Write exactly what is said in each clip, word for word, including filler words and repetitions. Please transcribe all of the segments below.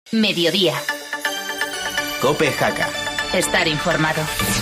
Mediodía. COPE Jaca. Estar informado.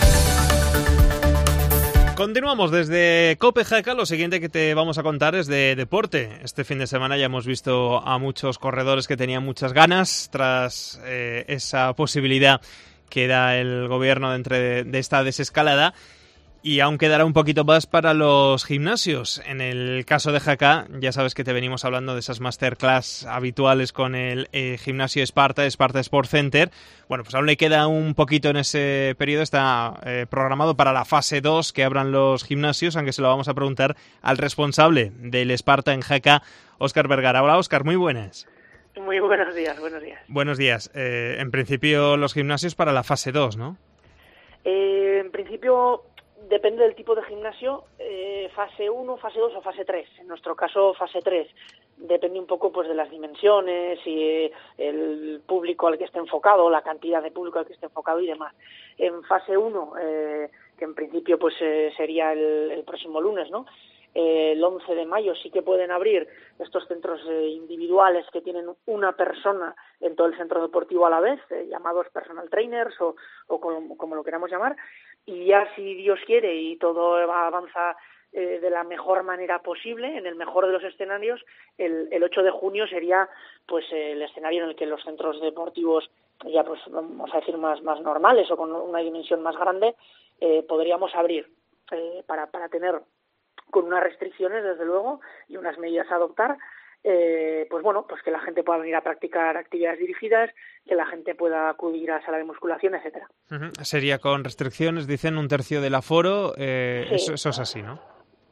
Continuamos desde COPE Jaca. Lo siguiente que te vamos a contar es de deporte. Este fin de semana ya hemos visto a muchos corredores que tenían muchas ganas tras eh, esa posibilidad que da el gobierno dentro de, de esta desescalada. Y aún quedará un poquito más para los gimnasios. En el caso de Jaca, ya sabes que te venimos hablando de esas masterclass habituales con el eh, gimnasio Esparta, Esparta Sport Center. Bueno, pues aún le queda un poquito en ese periodo. Está eh, programado para la fase dos que abran los gimnasios, aunque se lo vamos a preguntar al responsable del Esparta en Jaca, Óscar Vergara. Hola, Óscar, muy buenas. Muy buenos días, buenos días. Buenos días. Eh, en principio, los gimnasios para la fase dos, ¿no? Eh, en principio... Depende del tipo de gimnasio, eh, fase uno, fase dos o fase tres. En nuestro caso, fase tres. Depende un poco pues de las dimensiones y eh, el público al que esté enfocado, la cantidad de público al que esté enfocado y demás. En fase uno, eh, que en principio pues eh, sería el, el próximo lunes, ¿no? Eh, el once de mayo sí que pueden abrir estos centros eh, individuales que tienen una persona en todo el centro deportivo a la vez, eh, llamados personal trainers o, o como, como lo queramos llamar. Y ya si Dios quiere y todo avanza eh, de la mejor manera posible, en el mejor de los escenarios, el, el ocho de junio sería pues el escenario en el que los centros deportivos ya pues vamos a decir más, más normales o con una dimensión más grande eh, podríamos abrir eh, para, para tener con unas restricciones desde luego y unas medidas a adoptar. Eh, pues bueno, pues que la gente pueda venir a practicar actividades dirigidas, que la gente pueda acudir a sala de musculación, etcétera. Uh-huh. Sería con restricciones, dicen un tercio del aforo, eh, sí. eso, eso es así, ¿no?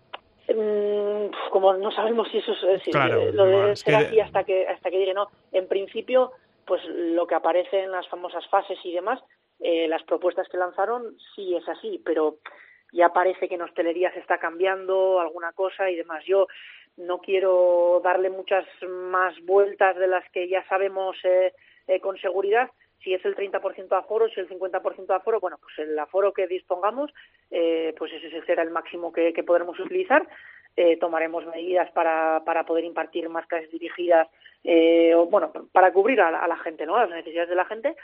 Mm, como no sabemos si eso es, si claro, lo debe no, ser que... así hasta que hasta que llegue, no. En principio, pues lo que aparece en las famosas fases y demás, eh, las propuestas que lanzaron, sí es así, pero ya parece que en hostelería se está cambiando alguna cosa y demás. Yo no quiero darle muchas más vueltas de las que ya sabemos eh, eh, con seguridad. Si es el treinta por ciento de aforo, si es el cincuenta por ciento de aforo, bueno, pues el aforo que dispongamos, eh, pues ese será el máximo que, que podremos utilizar. Eh, tomaremos medidas para, para poder impartir más clases dirigidas, eh, o, bueno, para cubrir a la, a la gente, ¿no? Las necesidades de la gente.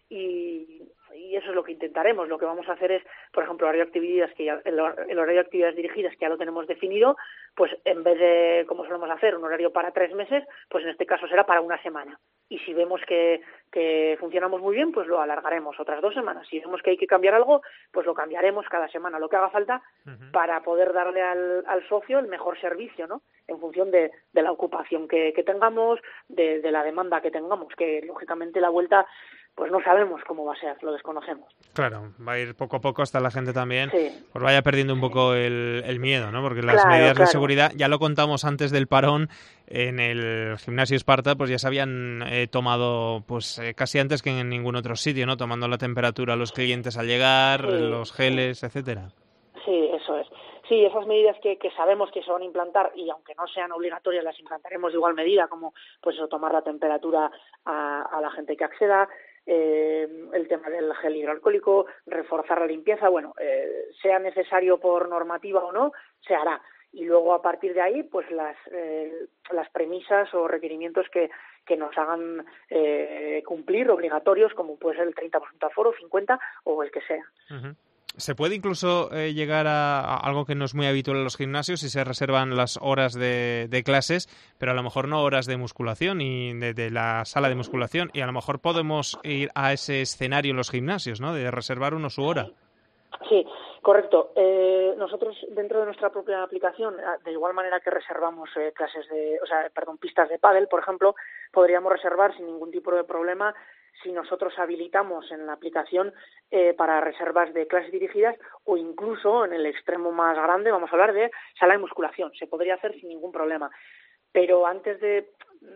Y, y eso es lo que intentaremos. Lo que vamos a hacer es, por ejemplo, horario de actividades que ya, el, el horario de actividades dirigidas que ya lo tenemos definido, pues en vez de, como solemos hacer, un horario para tres meses, pues en este caso será para una semana. Y si vemos que, que funcionamos muy bien, pues lo alargaremos otras dos semanas. Si vemos que hay que cambiar algo, pues lo cambiaremos cada semana, lo que haga falta, uh-huh, para poder darle al, al socio el mejor servicio, ¿no? En función de, de la ocupación que, que tengamos, de, de la demanda que tengamos, que lógicamente la vuelta pues no sabemos cómo va a ser, lo desconocemos. Claro, va a ir poco a poco hasta la gente también sí. pues vaya perdiendo un poco el, el miedo, ¿no? Porque las claro, medidas claro. de seguridad, ya lo contamos antes del parón, en el gimnasio Esparta, pues ya se habían eh, tomado pues eh, casi antes que en ningún otro sitio, ¿no? Tomando la temperatura a los clientes al llegar, sí, los geles, sí. etcétera. Sí, eso es. Sí, esas medidas que, que sabemos que se van a implantar y aunque no sean obligatorias las implantaremos de igual medida, como pues eso, tomar la temperatura a, a la gente que acceda, eh, el tema del gel hidroalcohólico, reforzar la limpieza, bueno, eh, sea necesario por normativa o no, se hará. Y luego a partir de ahí, pues las eh, las premisas o requerimientos que, que nos hagan eh, cumplir obligatorios, como puede ser el treinta por ciento aforo, cincuenta o el que sea. Uh-huh. ¿Se puede incluso eh, llegar a, a algo que no es muy habitual en los gimnasios si se reservan las horas de, de clases, pero a lo mejor no horas de musculación y de, de la sala de musculación, y a lo mejor podemos ir a ese escenario en los gimnasios, ¿no? De reservar uno su hora? Sí, correcto. Eh, nosotros dentro de nuestra propia aplicación, de igual manera que reservamos eh, clases de, o sea, perdón, pistas de pádel, por ejemplo, podríamos reservar sin ningún tipo de problema si nosotros habilitamos en la aplicación eh, para reservas de clases dirigidas o incluso en el extremo más grande, vamos a hablar de sala de musculación. Se podría hacer sin ningún problema. Pero antes de,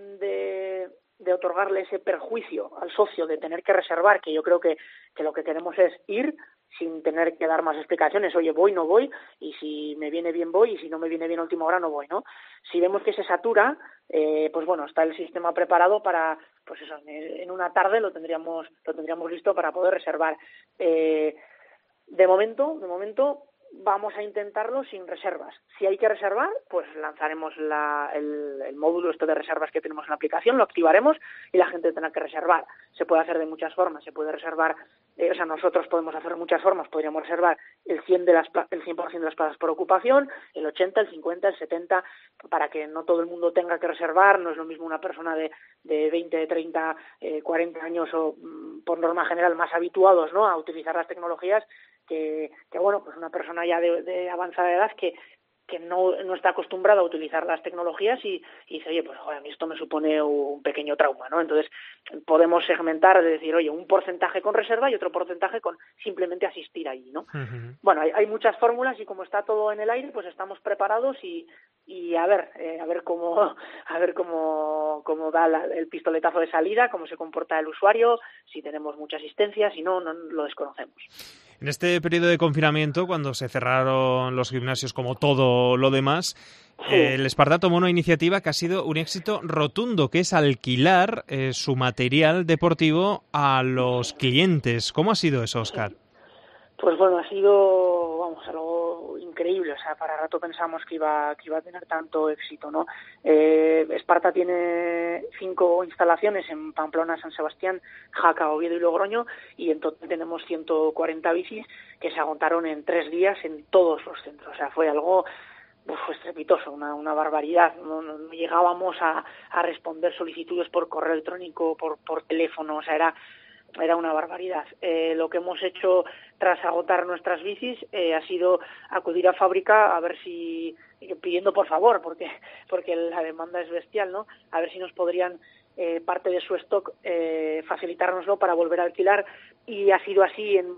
de, de otorgarle ese perjuicio al socio de tener que reservar, que yo creo que, que lo que queremos es ir sin tener que dar más explicaciones, oye, voy, no voy, y si me viene bien voy, y si no me viene bien a última hora no voy, ¿no? Si vemos que se satura, eh, pues bueno, está el sistema preparado para, pues eso, en una tarde lo tendríamos, lo tendríamos listo para poder reservar. Eh, de momento, de momento, vamos a intentarlo sin reservas. Si hay que reservar, pues lanzaremos la, el, el módulo esto de reservas que tenemos en la aplicación, lo activaremos y la gente tendrá que reservar. Se puede hacer de muchas formas, se puede reservar, eh, o sea, nosotros podemos hacer de muchas formas, podríamos reservar el cien de las el cien por ciento de las plazas por ocupación, el ochenta, el cincuenta, el setenta, para que no todo el mundo tenga que reservar. No es lo mismo una persona de, de veinte, treinta, eh, cuarenta años o por norma general más habituados, ¿no?, a utilizar las tecnologías, que, que bueno, pues una persona ya de, de avanzada edad que que no, no está acostumbrada a utilizar las tecnologías y, y dice, oye, pues joder, a mí esto me supone un pequeño trauma, ¿no? Entonces podemos segmentar, de decir, oye, un porcentaje con reserva y otro porcentaje con simplemente asistir allí, ¿no? Uh-huh. Bueno, hay, hay muchas fórmulas y como está todo en el aire, pues estamos preparados y, y a ver, eh, a ver cómo, a ver cómo, cómo da la, el pistoletazo de salida, cómo se comporta el usuario, si tenemos mucha asistencia, si no, no lo desconocemos. En este periodo de confinamiento, cuando se cerraron los gimnasios como todo lo demás, sí. eh, el Esparta tomó una iniciativa que ha sido un éxito rotundo, que es alquilar eh, su material deportivo a los clientes. ¿Cómo ha sido eso, Óscar? Pues bueno, ha sido, vamos, algo increíble. O sea, para rato pensamos que iba que iba a tener tanto éxito, ¿no? Eh, Esparta tiene cinco instalaciones en Pamplona, San Sebastián, Jaca, Oviedo y Logroño, y en total tenemos ciento cuarenta bicis que se agotaron en tres días en todos los centros. O sea, fue algo uf, estrepitoso, una, una barbaridad. No, no, no llegábamos a, a responder solicitudes por correo electrónico, por, por teléfono, o sea, era... Era una barbaridad. Eh, lo que hemos hecho tras agotar nuestras bicis eh, ha sido acudir a fábrica a ver si, pidiendo por favor, porque porque la demanda es bestial, ¿no? A ver si nos podrían eh, parte de su stock eh, facilitárnoslo para volver a alquilar, y ha sido así en,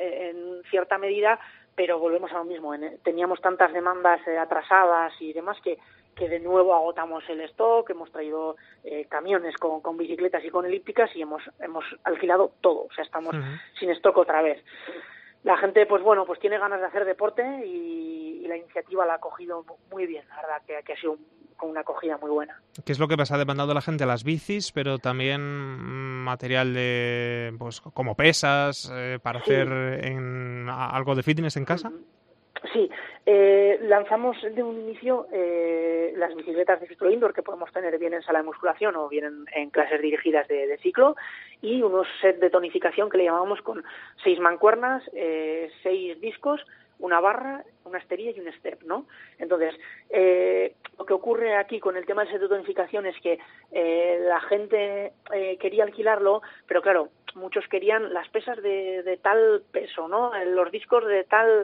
en cierta medida, pero volvemos a lo mismo. En, teníamos tantas demandas eh, atrasadas y demás que que de nuevo agotamos el stock, hemos traído eh, camiones con, con bicicletas y con elípticas y hemos hemos alquilado todo, o sea, estamos uh-huh. sin stock otra vez. La gente, pues bueno, pues tiene ganas de hacer deporte y, y la iniciativa la ha cogido muy bien, la verdad que, que ha sido con una acogida muy buena. ¿Qué es lo que pasa? Ha demandado la gente? Las bicis, pero también material de, pues como pesas, eh, para sí. hacer en, algo de fitness en casa. Uh-huh. Sí, eh, lanzamos de un inicio eh, las bicicletas de ciclo indoor que podemos tener bien en sala de musculación o bien en, en clases dirigidas de, de ciclo, y unos set de tonificación que le llamamos con seis mancuernas, eh, seis discos, una barra, una esterilla y un step, ¿no? Entonces, eh, lo que ocurre aquí con el tema del set de tonificación es que eh, la gente eh, quería alquilarlo, pero claro, muchos querían las pesas de, de tal peso, ¿no? Los discos de tal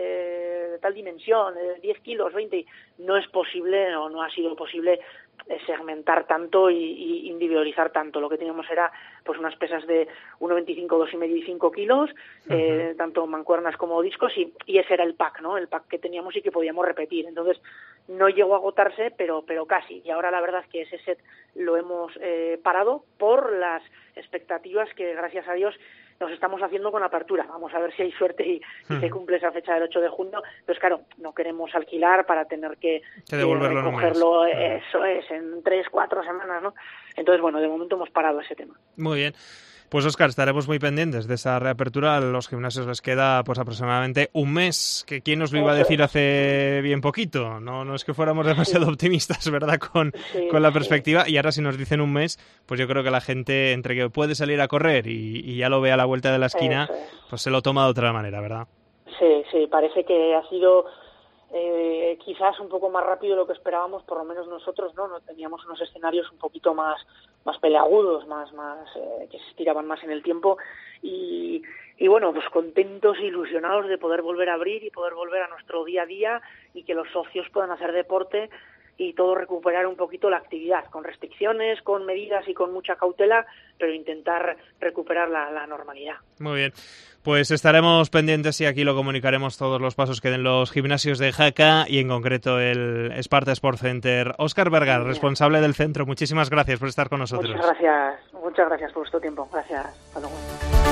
eh, de tal dimensión, de diez kilos, veinte. No es posible, o no ha sido posible segmentar tanto y, y individualizar tanto. Lo que teníamos era pues unas pesas de uno veinticinco, dos y medio y cinco kilos, uh-huh. eh, tanto mancuernas como discos, y, y ese era el pack, ¿no? El pack que teníamos y que podíamos repetir. Entonces, no llegó a agotarse, pero pero casi. Y ahora la verdad es que ese set lo hemos eh, parado por las expectativas que, gracias a Dios, nos estamos haciendo con apertura. Vamos a ver si hay suerte y, y se cumple esa fecha del ocho de junio. Pues claro, no queremos alquilar para tener que, que devolverlo eh, recogerlo, eso es, en tres, cuatro semanas, ¿no? Entonces, bueno, de momento hemos parado ese tema. Muy bien. Pues Óscar, estaremos muy pendientes de esa reapertura. A los gimnasios les queda pues aproximadamente un mes, que quién nos lo iba a decir hace bien poquito. No, no es que fuéramos demasiado sí. optimistas, ¿verdad?, con, sí, con la perspectiva. Sí. Y ahora si nos dicen un mes, pues yo creo que la gente, entre que puede salir a correr y, y ya lo ve a la vuelta de la esquina, es. pues se lo toma de otra manera, ¿verdad? Sí, sí, parece que ha sido eh, quizás un poco más rápido de lo que esperábamos, por lo menos nosotros, ¿no? Teníamos unos escenarios un poquito más más peleagudos, más más eh, que se estiraban más en el tiempo, y, y bueno, pues contentos e ilusionados de poder volver a abrir y poder volver a nuestro día a día y que los socios puedan hacer deporte y todo recuperar un poquito la actividad, con restricciones, con medidas y con mucha cautela, pero intentar recuperar la, la normalidad. Muy bien. Pues estaremos pendientes y aquí lo comunicaremos todos los pasos que den los gimnasios de Jaca y en concreto el Esparta Sport Center. Óscar Vergar, responsable del centro, muchísimas gracias por estar con nosotros. Muchas gracias, muchas gracias por vuestro tiempo. Gracias. Hasta luego.